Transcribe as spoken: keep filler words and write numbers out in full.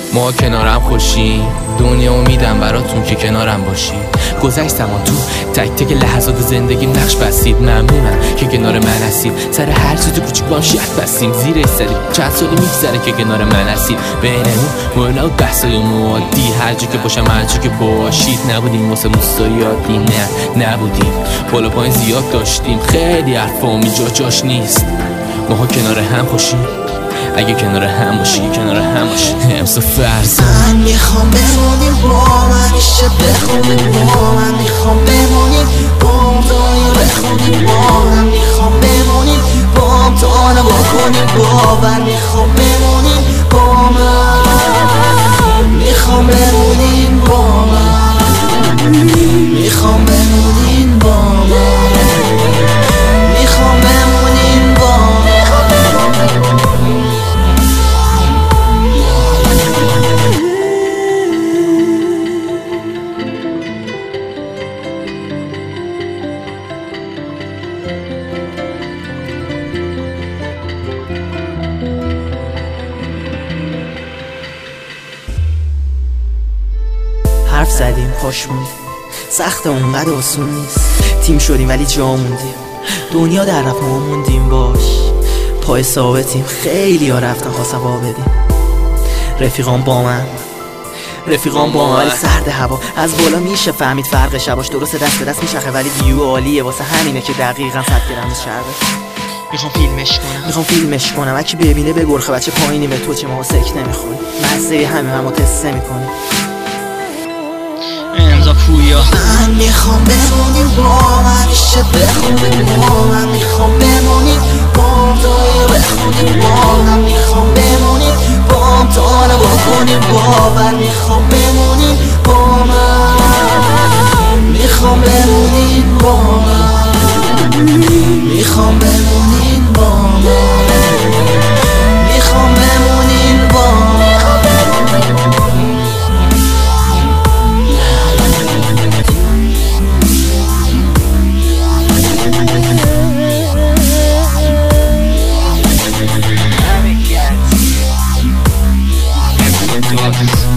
ما کنارم خوشیم، دنیا امیدم براتون که کنارم باشی. گذشت زمان تو تک تک لحظات زندگی نقش بستید. ممنونم که کنار من هستید. سر هر چیز کوچیک با هم شرط بستیم. زیر سری چند سالی میگذره که کنار من هستید. بینمون مولا و بحثای معادی، هر جا که باشم هر جا که باشید. نبودیم واسه موسایی عادی، نه نبودیم. بالا پایین زیاد داشتیم، خیلی حرفام جا جاش نیست. ماها کنار هم خوشیم، اگه کنار هم باشی کنار هم باشی. امسا فرض من میخوام بمونیم با من، میشه بخونیم با من. میخوام بمونیم با هم دایی بخونیم با هم. میخوام بمونیم با هم تا نبا کنیم باور. میخوام بمونیم با من، میخوام بمونیم با من. میخوام بمونیم با من، میخوام بمونیم با من. حرف زدیم پاش موندیم، سخت اونقدر آسون نیست. تیم شدیم ولی جا موندیم، دنیا در رفت ما موندیم باش. پای ثابتیم، خیلی ها رفتن خواستن وا بدیم. رفیقان با من رفیقان با من ولی سرد هوا. از بالا میشه فهمید فرق شباش. درست دست به دست میشخه ولی ویو عالیه. واسه همینه که دقیقا صد گرم شربه. میخوام فیلمش کنم میخوام فیلمش کنم اکی ببینه بگرخه بچه پایینیم تو چه ما سک نمیخوری. مزه همه همو تست نمیکنیم. امضا پویا من میخوام بمونیم با من، میشه بخونیم با من. میخوام بمونیم با هم دایی بخونیم با هم. میخوام بمونیم با هم تا نبا کنیم باور. میخوام بمونیم با من، میخوام بمونیم با من. میخوام بمونیم با من، میخوام بمونیم با من. Yes.